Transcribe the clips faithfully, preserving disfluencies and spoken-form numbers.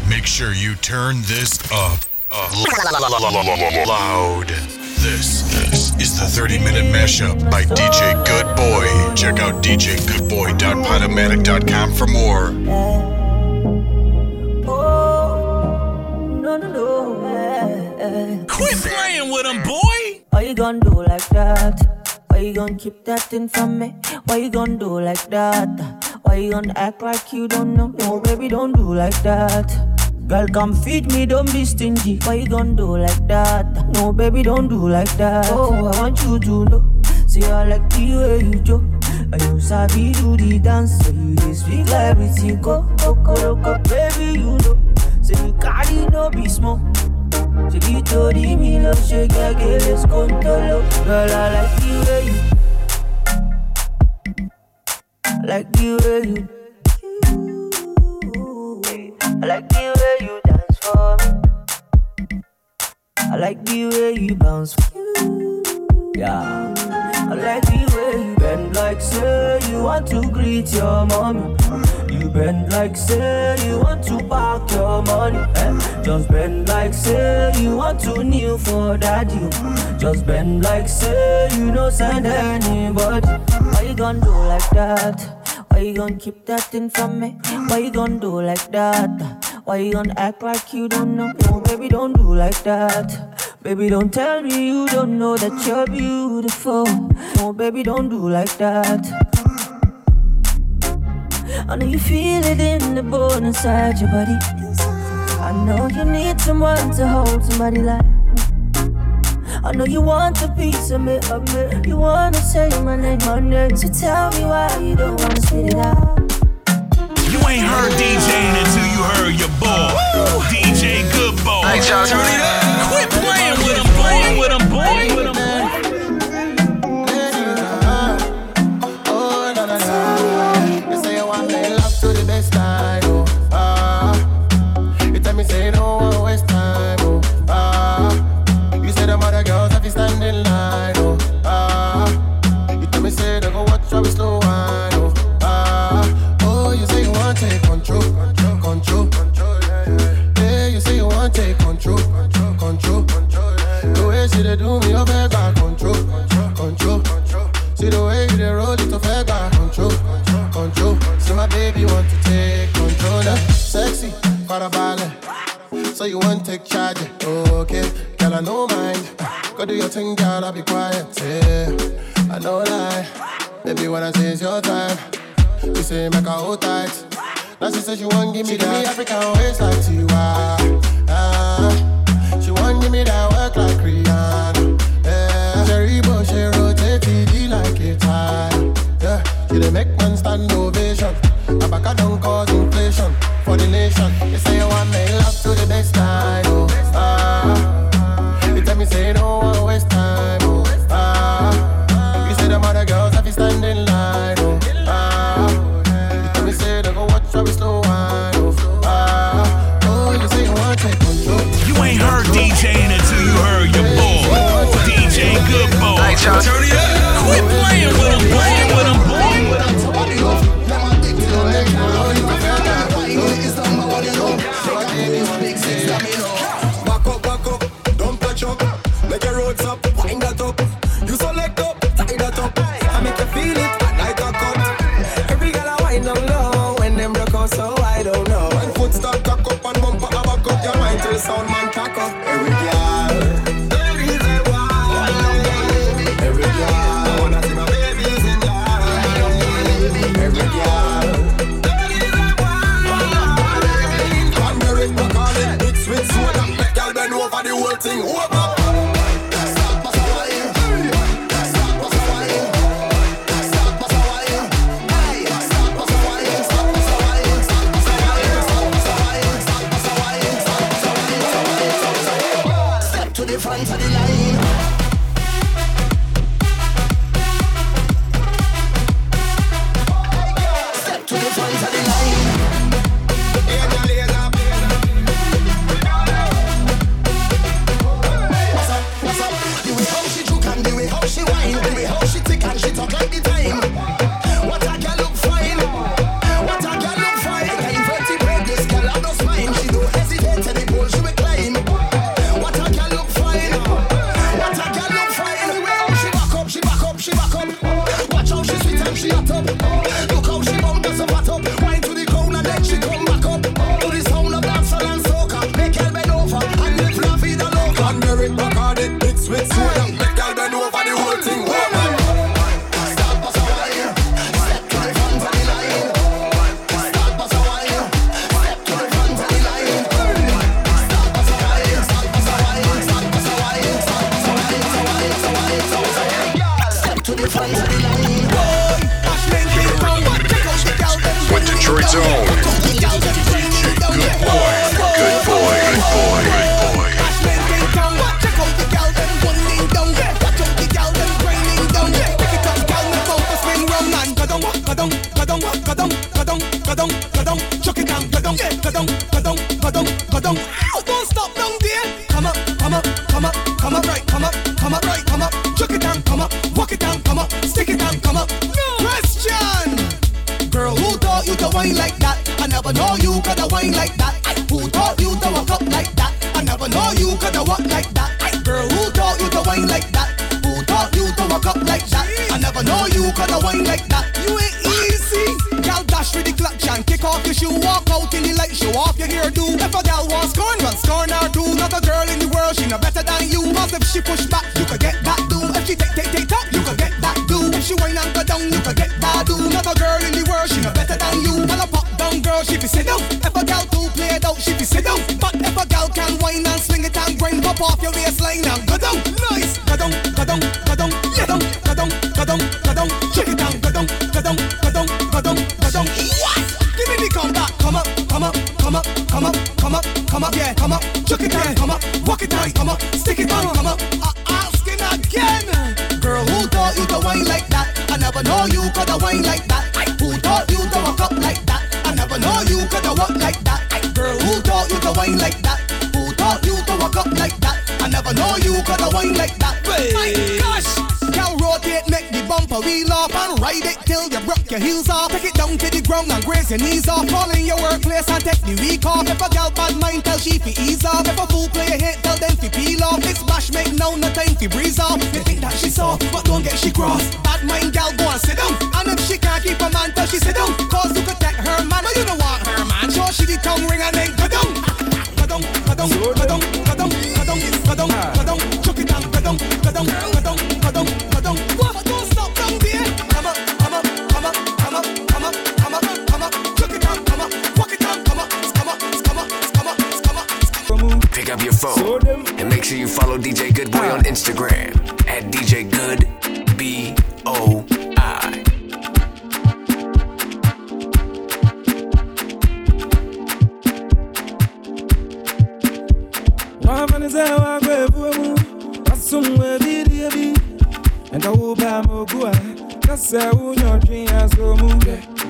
Make sure you turn this up, up loud. This, this is the thirty minute mashup by D J Good Boy. Check out d j good boy dot podomatic dot com for more. Oh, no, no, no. Quit playing with him, boy. Why you gonna do like that? Why you gonna keep that thing from me? Why you gonna do like that? Why you gonna act like you don't know? No, baby, don't do like that. Girl, come feed me, don't be stingy. Why you gonna do like that? No, baby, don't do like that. Oh, I want you to know. See, I like the way you joke. And you sabi do the dance. So you just speak like everything. Go, go, go, go, baby, you know. Say you carry no be small. Say you told me, no, shake, I get let's go to low. Girl, I like the way you. I like the way you. I like the way you dance for me. I like the way you bounce for you. Yeah. I like the way you bend like say you want to greet your mommy. You bend like say you want to park your money. Eh? Just bend like say you want to kneel for daddy. Just bend like say you don't send anybody. Why you gonna do like that? Why you gonna keep that thing from me? Why you gonna do like that? Why you gonna act like you don't know? No, baby, don't do like that. Baby, don't tell me you don't know that you're beautiful. No, baby, don't do like that. I know you feel it in the bone inside your body. I know you need someone to hold somebody like me. I know you want a piece of me, of me. You wanna say my name, my name. So tell me why you don't wanna spit it out. You ain't heard DJing until you heard your boy, D J Good Boy. Hey, y'all, turn it up. Quit playing with him, boy. With him, boy. With him, boy. Oh, na na na. You say you want me love to the best time, oh ah. You tell me say you don't want to waste time, oh ah. You say them other girls have to stand in line, oh ah. You tell me say they go watch how we slow wine, oh ah. Oh, you say you want to take control, control, control, control. Yeah, you say you want to take control, control, control. The way she dey do me, you feel back control, control, control. See the way you dey roll it, you feel back control, control. See my baby want to take control, now. Sexy, para ballet. So you want to take charge, okay? Girl, I know mind. Go do your thing, girl, I'll be quiet, yeah. I know lie, baby, when I say it's your time. You say make her hold tight. Now she say she want give me she that give me African waist like Tiwa. Ah, she want give me that work like Rihanna. Yeah, Jerry Bush she rotate T D like a tie. Yeah, she dey make man stand ovation. Abaka don't cause inflation for the nation. You say you want me love to the best time. Oh, ah, you tell me say you don't want to waste time. Oh, ah, you say them other girls have to stand in line. Oh, so we slow wine, oh, ah, oh, you say you want to take control. You ain't heard DJing until you heard your boy, D J Good Boy. Hey, y'all, turn it up. Quit playing with him, playing with him, boy. With him. Body off, let my dick to your leg. Oh, you prefer that? Why you is that my body off? go down, go down. Oh, don't stop down there. Come up, come up, come up, come up right, come up, come up right, come up. Chuck it down, come up, walk it down, come up, stick it down, come up. No question. Girl, who taught you to whine like that? I never know you coulda whine like that. Who taught you to walk up like that? I never know you coulda walk like that. Girl, who taught you to whine like that? Who taught you to walk up like that? I never know you coulda whine like that. You ain't easy. Gal dash with the clutch and kick off your shoe. Walk out in the light, show off your hairdo. If a gal wants scorn, well scorn her too. Not a girl in the world, she no better than you. Cause if she push back, you could get that do. If she take, take, take, top, you could get that do. If she whine and go down, you could get that do. Not a girl in the world, she no better than you. Well a pop down girl, she be sit down. If a gal too play it out, she be sit down. But if a gal can whine and swing it and grind, pop off your waistline and go down. Nice, go down, go down, go down, yeah down, go down, go down, go down, check it down, go down, go down, go down, go down, go down. What? Give me the comeback. Come up, come up, come up, come up, come up, come up, yeah, come up, chuck it down, come up, walk it down, come up, stick it down, come up. Uh, asking again, girl, who taught you to whine like that? I never know you coulda whine like that. Who taught you to walk up like that? I never know you coulda walk like that. Girl, who taught you to whine like that? Who taught you to walk up like that? I never know you coulda whine like that. My gosh, girl, rotate, make the bumper wheel off and ride it till you broke your heels off. Take it down to the ground and graze your knees off. Fall in your workplace and take the week off. If a gal bad mind, tell she fi ease off. If a fool play a hit, tell them fi peel off. This bash make now no time fi breeze off. You think that she soft, but don't get she cross. Bad mind gal, go and sit down. And if she can't keep a man, tell she sit down. Cause you could take her man, but you don't want her man. Sure she the tongue ring and then go down. Go down, go down, go down, go down, go down, go down, go down, chuck it down, go down, go down, go down, go down, go down. What? Don't stop down there. Come up, come up, come up, come up, come up, come up, come up, chuck it down, come up, walk it down, come up, come up, come up, come up, come up, come up. Pick up your phone and make sure you follow D J Good Boy on Instagram at D J Good B O I. And I will buy more good. That's how your dream has so moved.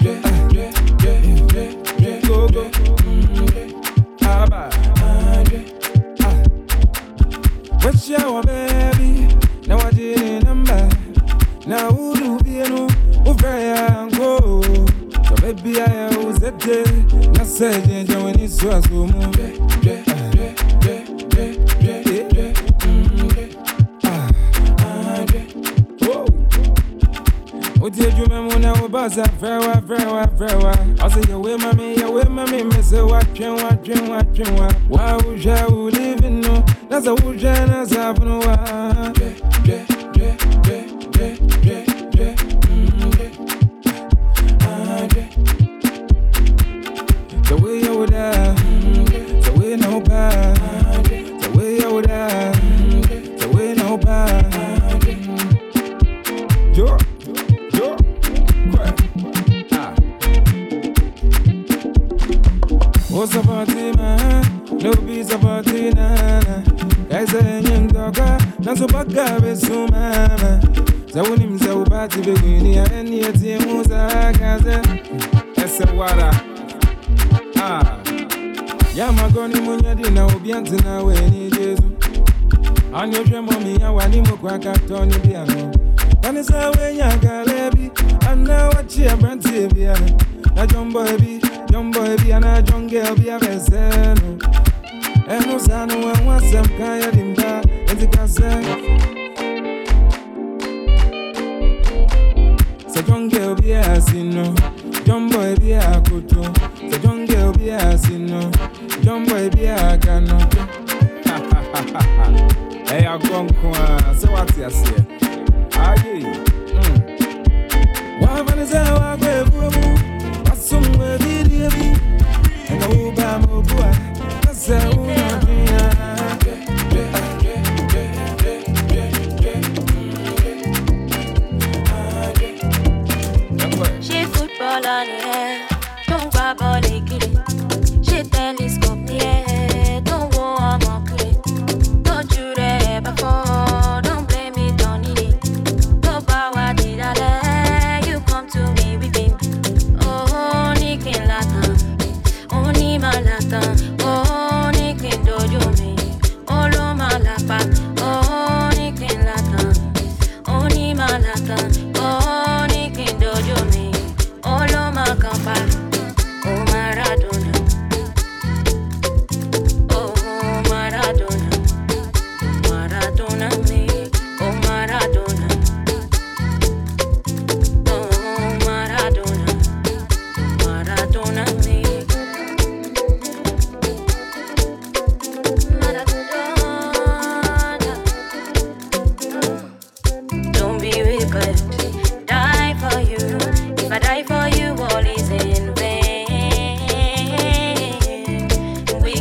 Go, go. What's your baby? Now I didn't number. Now who do be no? Over and go. So baby, I was a day. Not saying when it's so moved. What did you remember now about that? Very well, very well, very well. I say, you with mommy, you with mommy, miss a watch and watch and watch and watch. Why would you live in no? That's a wood and a sap no one. The way you would have, the way no bad, the way you would have, the way no bad. Yo. What's about the man? No peace about the nana. Guys are in Doga, not so bad, garbage, so mama. The one him so bad to begin here, and yet he moves a gaza. That's a water. Ah, Yamagoni Munyadina will be until now when he is. On your dream, mommy, I want him to crack up Tony Piano. And it's a way Yagalebi, and now what she a brand Tibia. A young boy. Young boy be and a young girl be a vessel. And no son who wants some kind of dimba and the castle. So young girl be a sino, young boy be a kuto. So young girl be a sino, young boy be a cano. Hey, I'm going to so what's your say? Aye, one man is a way. Somewhere did you be? And oh, Bamo, that's how she football on the air, don't grab all the kitty. She telescope, yeah, don't go on my plate. Don't you there before, don't blame it on it.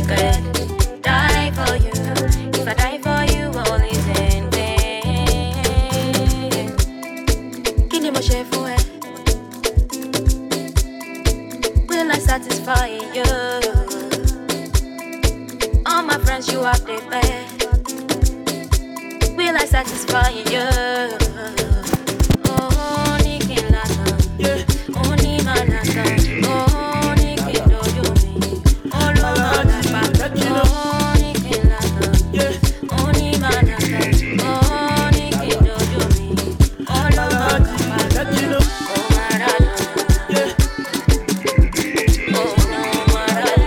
good. Die for you. If I die for you, all is in vain. Kini mo ṣe fún ẹ? Will I satisfy you? All my friends, you are the best. Will I satisfy you? Oh, Niki Lata. Oh, Nima Lata. Oh, Niki Dojo me. Oh, Loma Lapa. Oh, Niki Lata. Oh, Nima Lata. Oh, Niki Dojo me. Oh, Loma Lapa. Oh, Marana. Oh, no, Marana.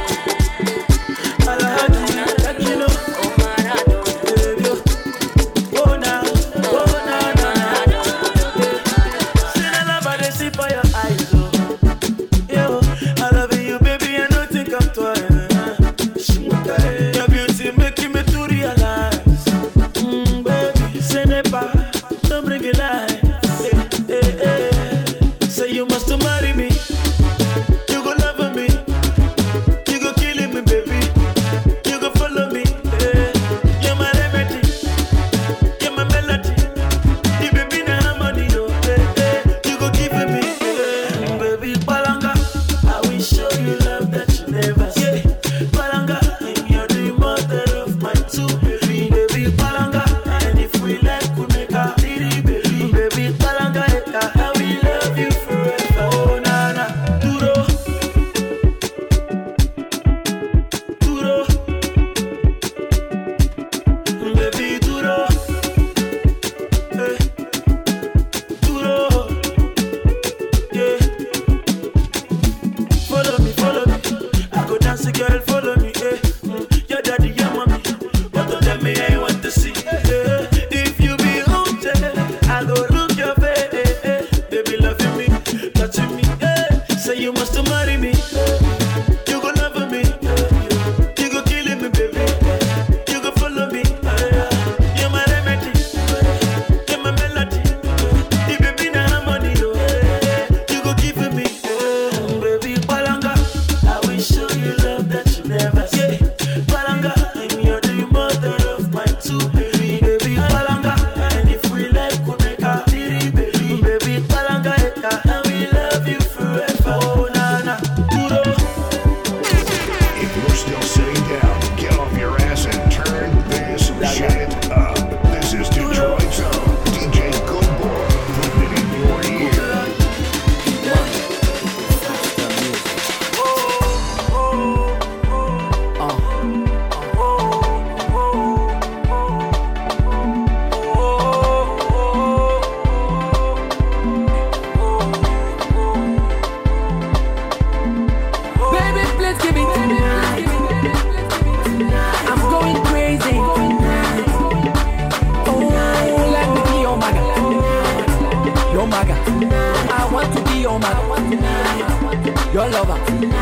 Your lover,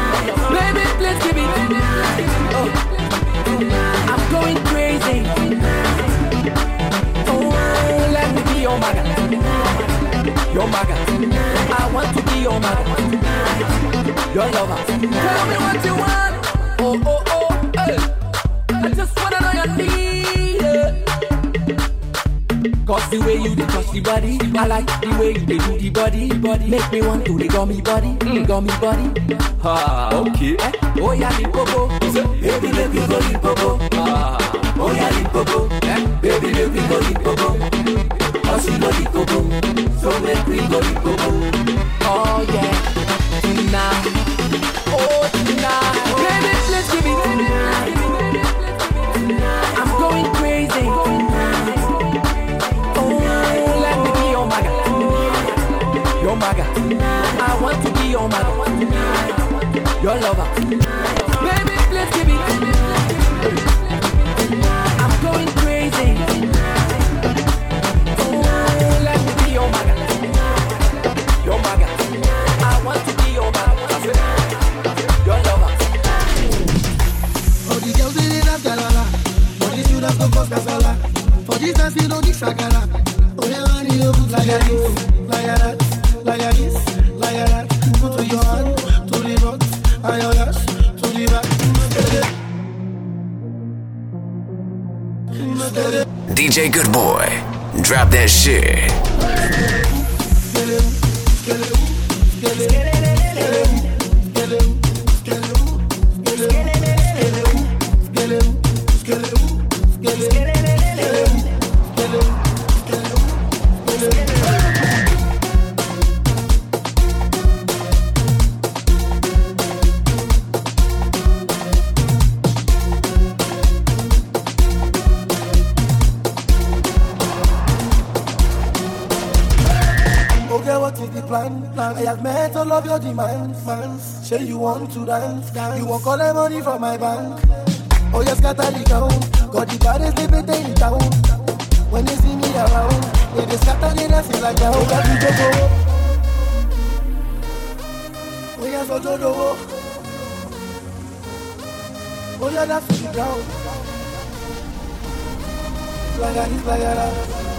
baby, please give it. Oh, I'm going crazy. Oh, let me be your maga, your maga. I want to be your maga, your lover. Tell me what you want. Oh, oh, oh, hey. I just wanna know your need. Cause the way you touch the body, I like the way you do the body, body. Make me want to the gummy body, mm. gummy body. Ah, okay. Eh? Oh yeah, the popo. Baby, let me go the popo. Ah, oh yeah, the popo. Eh? Baby, let me go the popo. Oh, she go the popo. So make me go the popo. Oh yeah, tonight. Oh tonight. Baby, let's give it. I'm going crazy. Your maga, I want to be your maga, your lover. Baby, let's give it. I'm going crazy. Oh, let me be your maga, your maga. I want to be your maga, your lover. For the girls they need that galala, for the students go cause casala, for this dance we don't need shakara. Oh yeah, I need a good like a this, like a that. Like a this, like a that. Put your hand to the front, and your ass to the back. D J Good Boy, drop that shit. I have met all of your demands, man. Say you want to dance, dance. You want collect money from my bank. Oh, you scatter the town. Got the baddest living in town. When they see me around, they just scatter the dancing like that. Oh, yeah, you go go. Oh, yeah, so do do. Oh, yeah, that's to the ground. Like that, it's like that.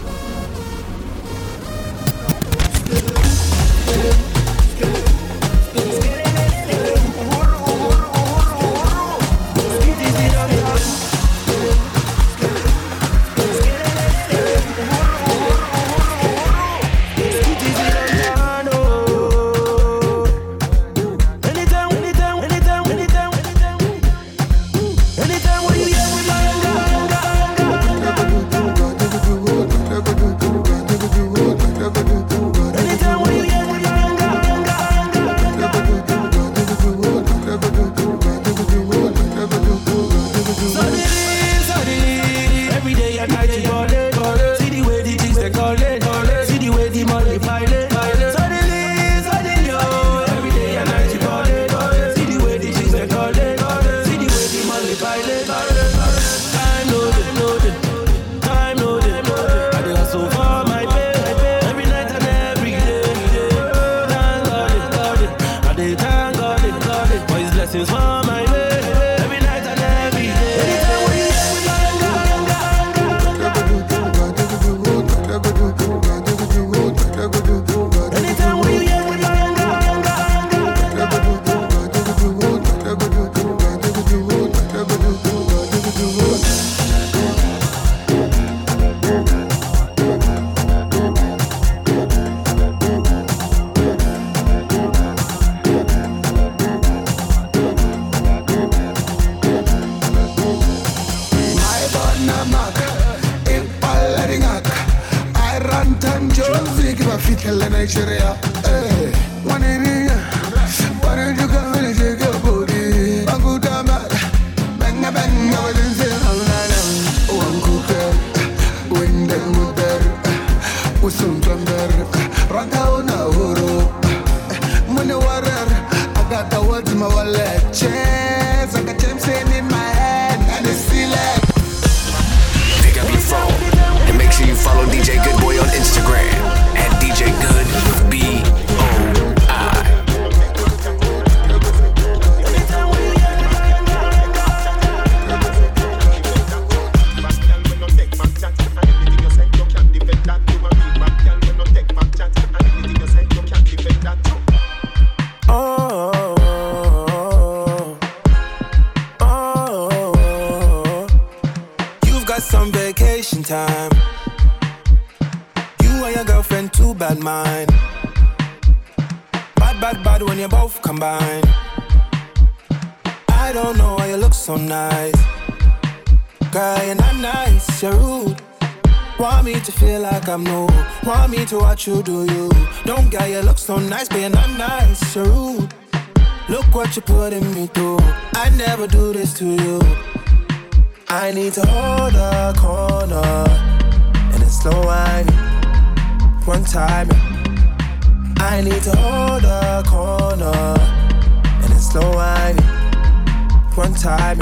Nigeria, eh, one in here. Why don't you come and shake your booty? Banguda mad, banga banga, I didn't say how one cooker, wind and water, with some thunder, Rakauna Horo, money water. I got the words in my wallet, chairs, I got gems in my hand, and it's still like. Pick up your phone and make sure you follow D J Good Boy on Instagram. D J Good B O I. Oh, oh, oh, you've got some vacation time. Your girlfriend too bad mind. Bad, bad, bad when you both combine. I don't know why you look so nice. Girl, you're not nice, you're rude. Want me to feel like I'm new. Want me to watch you do you. Don't get you look so nice, but you're not nice, you're rude. Look what you're putting me through. I never do this to you. I need to hold a corner and it's slow whining. One time, I need to hold a corner and it's slow whining. One time,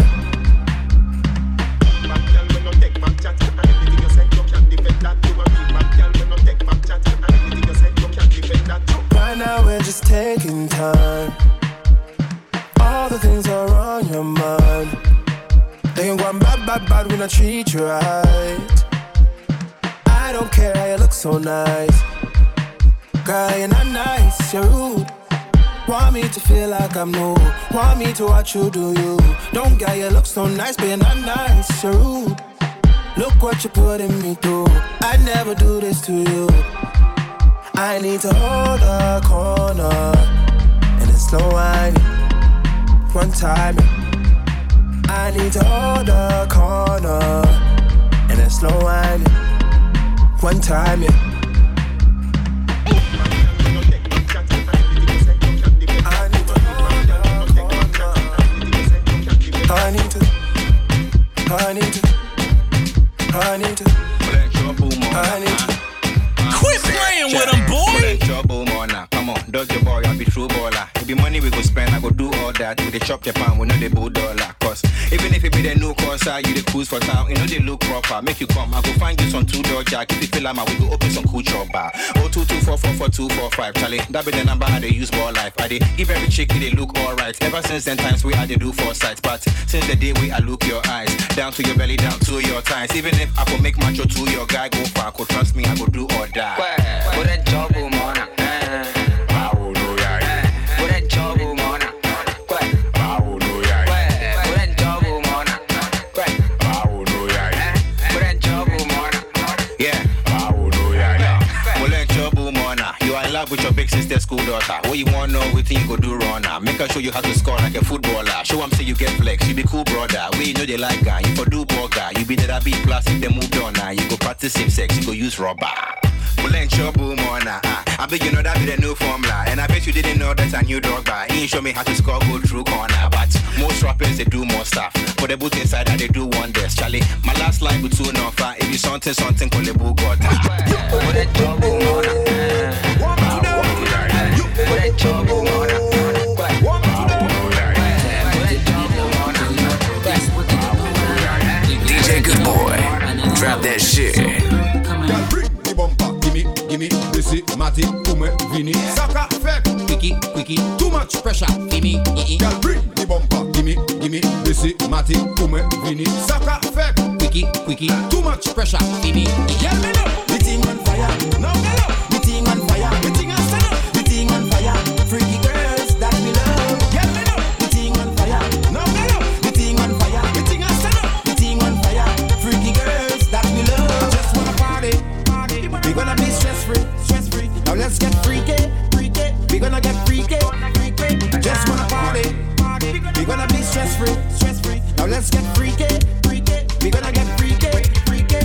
right now we're just taking time. All the things are on your mind. They can go bad, bad, bad when I treat you right. I don't care how you look so nice. Girl, you're not nice, you're rude. Want me to feel like I'm new. Want me to watch you do you. Don't get you look so nice, but you're not nice, you're rude. Look what you're putting me through. I never do this to you. I need to hold a corner and it's slow whining. One time, I need to hold a corner and it's slow whining. One time, yeah. I need to, I need to, I need to, I need to. Quit playing with him, boy! Trouble more now. Come on, dodge your boy, I'll be true baller. If the money we go spend, I go do all that. We dey chop your pound, we know the bull dollar. Cause even if it be the new Corsa, you the cruise for town, you know they look proper. Make you come, I go find you some two door jack. If you feel like my, we go open some cool chop bar. oh two two four four four two four five, Charlie. That be the number I they use ball life. I they give every chick, they look alright. Ever since then times we I they do four sides. But since the day we I look your eyes, down to your belly, down to your thighs. Even if I could make macho to your guy go far, could trust me, I go do or die. What that job, woman? With your big sister school daughter. What you want know, we think you go do runner. Make her show you how to score like a footballer. Show them say you get flex, you be cool brother. We know they like guy, you for do burger. You be that B plus if they moved on now. You go practice same sex, you go use rubber. Well, ain't your boom on uh, I bet you know that be the new formula. And I bet you didn't know that's a new drug bar. He ain't show me how to score, go through corner. But most rappers, they do more stuff. For the boot inside that they do wonders. Charlie, my last line with two no far. If you something, something called the boot got. Well, that job boom on D J Good Boy, drop that shit. The bumper, gimme, gimme, this is Matty, Kume, Vini, Saka, Fek, Quickie, Quickie, too much pressure, gimme, girl, bring the bumper, gimme, gimme, this is Matty, Kume, Vini, Saka, Fek, Quickie, Quickie, too much pressure, gimme, girl, me know, the thing on fire, no, no, the thing on fire, the thing on fire, the thing on fire, freaky girls that we love, girl, me know, the thing on fire, no, no, the thing on fire, the thing on fire, the thing on fire, freaky girls that we love, just wanna party, party, we gonna be stress free, stress free, now let's get freaky, freaky, we gonna get freaky, freaky, just wanna party, party, we gonna be stress free, stress free, now let's get freaky, freaky, we gonna get freaky, freaky.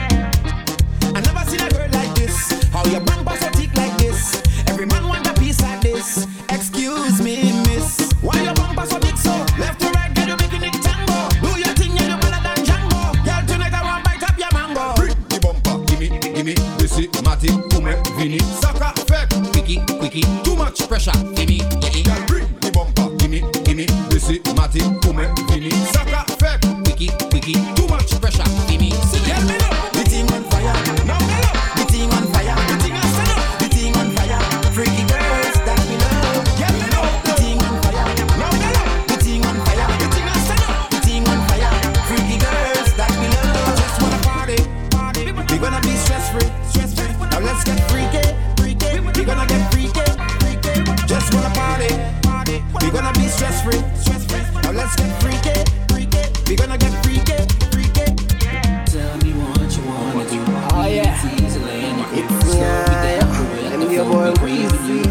I never seen a girl like this. How your bumper so thick like this? Every man want a piece like this. Excuse me, miss. Why your bumper so thick so? Left to right, girl, you making it tango. Do your thing, yeah, you better than Django. Girl, tonight I want bite up your mango. Bring the bumper, gimme, gimme. This is Matty, Kume, Vini, Saka, Fek, Quickie, Quickie. Too much pressure, gimme, gimme. Girl, bring the bumper, gimme, gimme. This is Matty, Kume, Vini, Saka, Fek, Quickie, Quickie. Too much pressure, gimme. Girl, me know the thing on fire. No, no, no. The thing on fire. The thing on fire. The thing on fire. Freaky girls that we love. Girl, me know the thing on fire. No, no, no. The thing on fire. The thing on fire. The thing on fire. Freaky girls that we love. Just wanna party, party. We gonna be stress free, stress free. Now let's get freaky, freaky. We gonna get freaky, freaky. Just wanna party, party. We gonna be stress free, stress free. Now let's get freaky, freaky. We gonna get freaky, freaky. Tell me what you wanna do. Oh yeah, it's yeah. I'm your boy Weezy.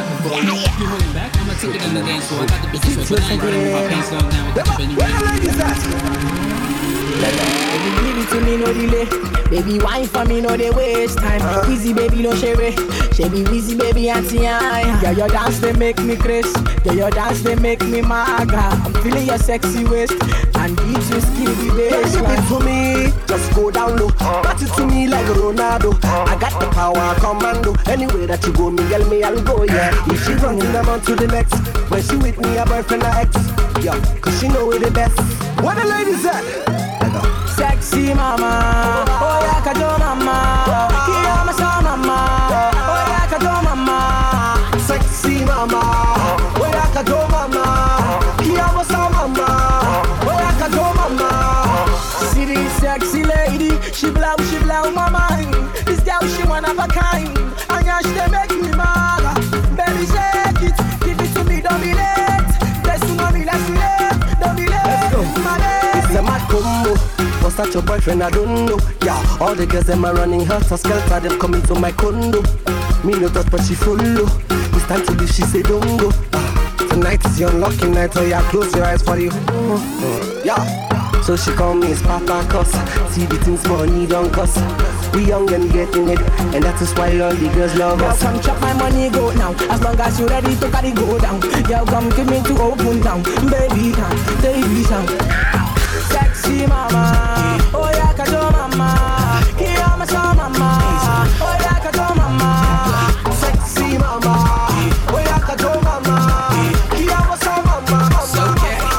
I'ma take it in the dance floor. I got the bitches with the running my pants on now. Where the ladies at? Baby, give it to me, no delay. Baby, wine for me, no they waste time. Uh. Weezy, baby, no share it. Baby, Weezy, baby, auntie, I. Yeah, your dance they make me crazy. Yeah, your dance they make me maga. I'm feeling your sexy waist and beat you skinny bass. Give it to me, just go down low. Pat it to me like Ronaldo. I got the power, commando. Anywhere that you go, me, girl, me, I'll go. Yeah, if she running them on to the next. When she with me, a boyfriend or ex. Yeah, cause she know we the best. Where the ladies at? Sexy mama, oh yeah, kajo mama, kiyama sa mama, oh yeah, kajo mama. Sexy mama, oh yeah, kajo mama, kiyama sa mama, oh yeah, kajo mama. See this sexy lady, she blow, she blow my mind. This girl, she one of a kind, and yeah, she make me mad. Baby, shake it, give it to me, don't be late. Let's do mommy, let's do it, don't be late. Let's go. It's a mad combo. that your boyfriend, I don't know. Yeah, all the girls them are running helter skelter, them coming to my condo. Me no touch but she follow. It's time to leave, she say don't go. uh, Tonight is your unlucky night, so yeah, close your eyes for you. uh, Yeah. So she call me Spartacus. See the things money don't cost. We young and getting it, and that is why all the girls love us. Girl, come chop my money, go now. As long as you ready to carry go down. Girl, come give me to open down. Baby, come, baby, come. Sexy mama, oh yeah, kajo mama. Here my show mama, oh yeah, kajo mama. Sexy mama, oh yeah, kajo mama. Here my show mama. So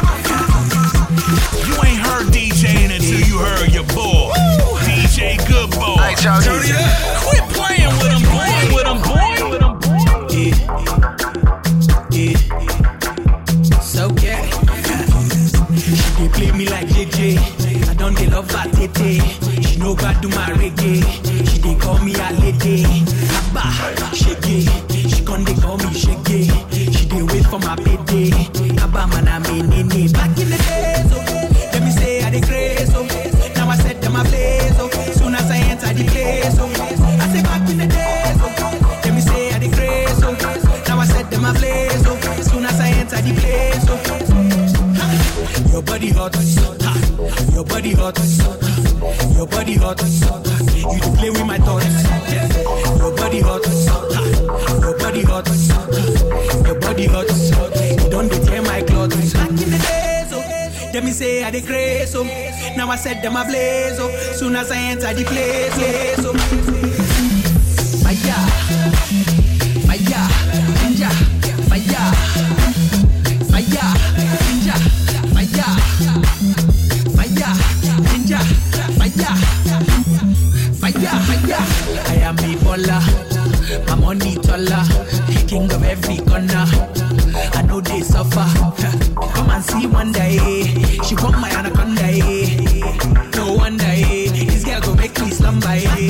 you ain't heard DJing until you heard your boy, D J Good Boy. Hey, y'all, Turn it up. Quit playing with him, boy. With him, boy. With him, boy. Yeah, yeah. So yeah. She dey play me like J J. I don't dey love her tete. She know God do my reggae. She dey call me a lady. Abba, shake. She con dey call me shake. She dey wait for my payday. Abba man I mean nene. Back in the days, oh, let me say I dey craze, oh. Now I set them ablaze, oh. Soon as I enter the place, oh. I say back in the days, oh, let me say I dey craze, oh. Now I set them ablaze, oh. Soon as I enter the place, oh. Your body hot, ha. Your body hot, your body hot. You to play with my thoughts. Your body hot, ha. Your body hot, your body hot. You don't tear my clothes. Back in the days, oh, let me say I dey craze, oh. Now I set them ablaze, oh. Soon as I enter the place, place, oh. Fire, fire, ninja, fire, fire, ninja. Fire, fire, ninja, fire, fire, fire. I am a baller, my money taller, king of every corner. I know they suffer. Come and see one day. She want my anaconda. No wonder this girl go make me slumber.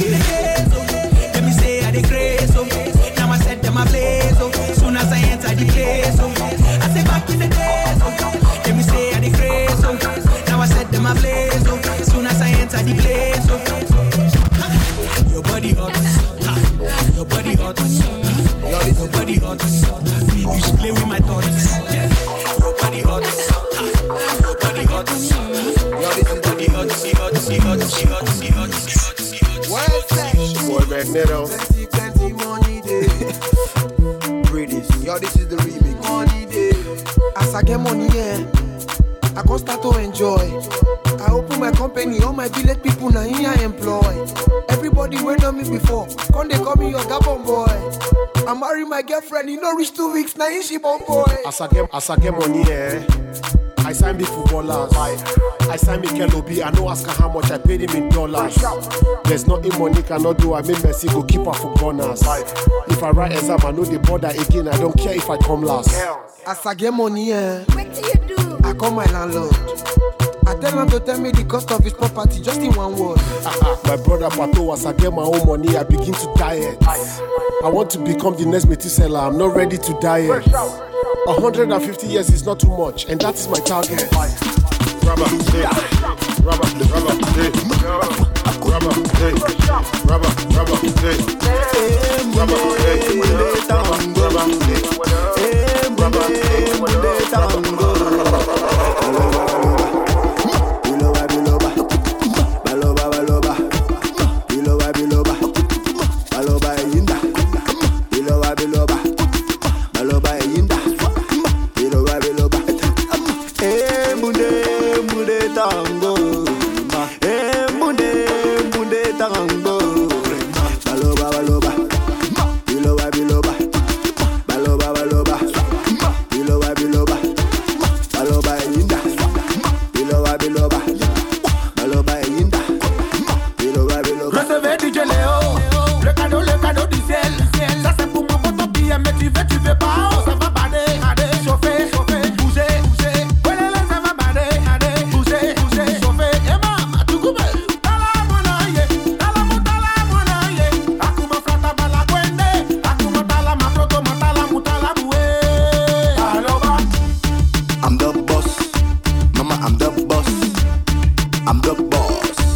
Let me say I dey craze. Now I set them ablaze. Soon as I enter the place, I say back in the days. Let me say I dey craze, oh. Now I set them ablaze, oh. Soon as I enter the place, oh. Your body hot, ha. Your body hot, your body hot. You should play with my thoughts. Your body hot, ha. Your body hot. Your body hot, see hot, see hot, see hot, see hot, see hot, see hot. Well said, boy Magneto. Plenty, plenty money day. British, yo, this is the remix. Money day. As I get money, yeah, I can start to enjoy. I open my company, all my village people now here I employ. Everybody went on me before, come they call me your Gabon boy. I marry my girlfriend, you know reach two weeks, now she born boy. As I get, as I get money, yeah, I sign big footballers. I sign Mikel Obi, I know ask her how much I paid him in dollars. There's nothing money cannot do, I made Messi go keep her for gunners. If I write exam, I know the border again, I don't care if I come last. As I get money, yeah, what do you do? I call my landlord. I tell him to tell me the cost of his property just in one word. My brother Pato, as I get my own money, I begin to diet. I want to become the next Methuselah, I'm not ready to diet. one hundred fifty years is not too much, and that is my target. Rubber, hey, rubber, rubber, hey, rubber, hey, rubber, rubber, hey, rubber, hey, rubber, hey, I'm the boss.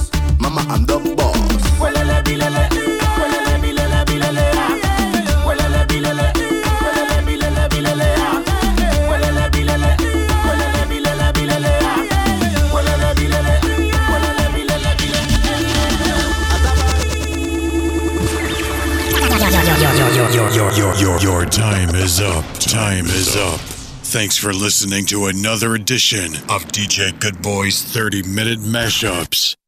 mama, I'm the boss. Welele bilele, welele bilele bilele, welele bilele, welele bilele bilele, welele bilele, welele bilele bilele, welele bilele, welele bilele Your, your, your, your, your time is up. Time is up. Thanks for listening to another edition of D J Good Boy's thirty minute mashups.